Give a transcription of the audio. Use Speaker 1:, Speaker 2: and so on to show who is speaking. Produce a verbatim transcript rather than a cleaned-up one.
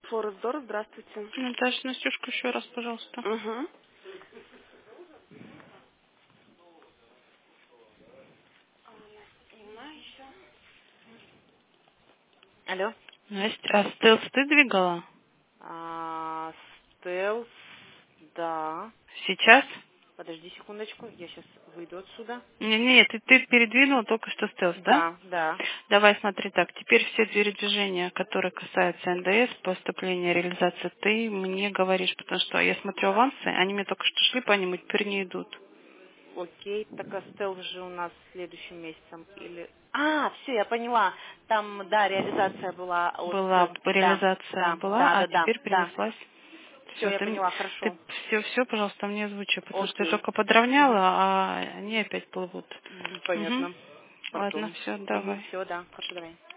Speaker 1: Форестдор, здравствуйте.
Speaker 2: Наташа, Настюшка, еще раз, пожалуйста.
Speaker 1: Угу. Алло.
Speaker 2: Настя, а стелс ты двигала?
Speaker 1: А, стелс, да.
Speaker 2: Сейчас?
Speaker 1: Подожди секундочку, я сейчас выйду отсюда.
Speaker 2: Не-не, ты, ты передвинула только что стелс, да?
Speaker 1: Да, да.
Speaker 2: Давай смотри так. Теперь все движения, которые касаются эн дэ эс, поступления, реализации, ты мне говоришь, потому что я смотрю авансы, они мне только что шли по ним, и теперь не идут.
Speaker 1: Окей, так а стелс же у нас следующим месяцем или... А, все, я поняла. Там, да, реализация была от...
Speaker 2: Была
Speaker 1: э, Да,
Speaker 2: реализация
Speaker 1: да,
Speaker 2: была,
Speaker 1: да,
Speaker 2: а
Speaker 1: да, да,
Speaker 2: теперь
Speaker 1: да.
Speaker 2: перенеслась.
Speaker 1: Все,
Speaker 2: Все,
Speaker 1: я
Speaker 2: ты,
Speaker 1: поняла,
Speaker 2: ты
Speaker 1: хорошо.
Speaker 2: все, все, пожалуйста, мне озвучи, потому что я
Speaker 1: Окей.
Speaker 2: только подровняла, а они опять плывут.
Speaker 1: Мгм,
Speaker 2: Угу.
Speaker 1: понятно.
Speaker 2: Ладно,
Speaker 1: Пардон.
Speaker 2: все,
Speaker 1: Угу,
Speaker 2: давай.
Speaker 1: все, да, хорошо, давай.